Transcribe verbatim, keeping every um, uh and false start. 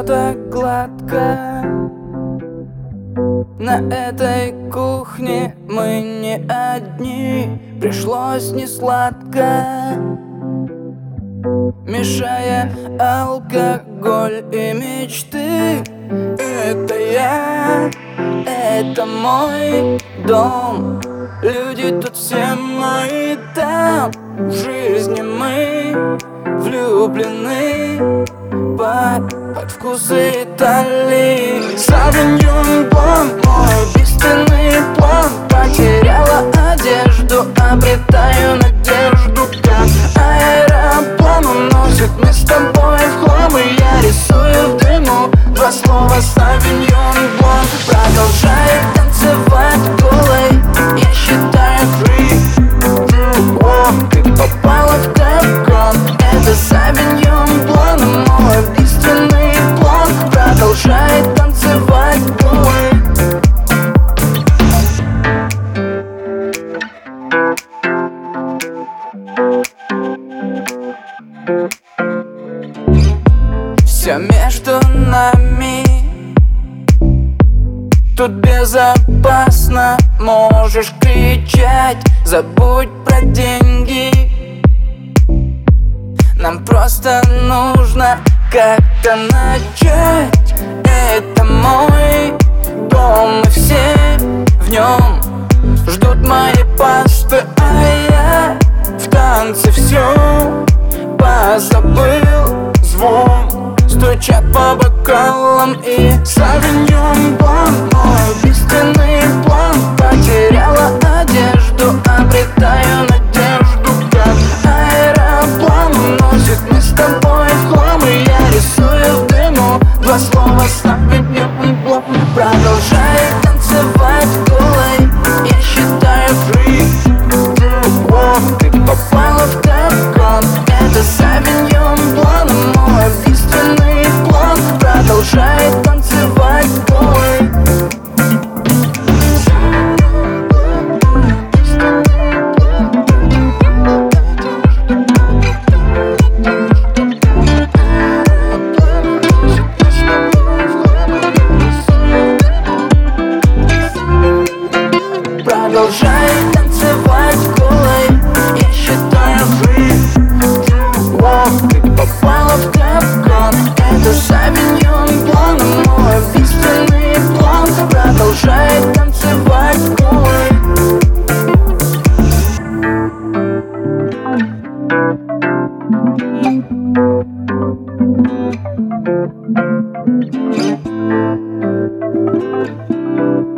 все так гладко. На этой кухне мы не одни, пришлось несладко, мешая алкоголь и мечты. Это я, это мой дом, люди тут все мои, там в жизни мы влюблены под, под вкусы Италии. Савиньон Блан, мой убийственный план. Потеряла одежду, обретаю надежду, как аэроплан уносит мы с тобой в хлам. И я рисую в дыму два слова Савиньон Блан. Продолжает танцевать голой, я считаю free. Ты попала в капкан, это Савиньон Блан, мой убийственный план. Продолжает танцевать голой. Все между нами, тут безопасно, можешь кричать, забудь про деньги. Нам просто нужно как-то начать. Это мой дом, и все в нем ждут мои пасты, а я в танце все позабыл. Звон стучат по бокалам и Савиньон Блан, мой убийственный план. Потеряла одежду, обретаю надежду, как аэроплан уносит мы с тобой в хлам. И я рисую в дыму два слова Савиньон Блан. Продолжает танцевать голой, я считаю free. Ты попала в капкан, это Савиньон Блан, мой убийственный план. Продолжает танцевать голой. Продолжает танцевать голой, я считаю free. Ты попала в капкан, это Савиньон Блан, мой убийственный план. Продолжает танцевать голой. Thank you.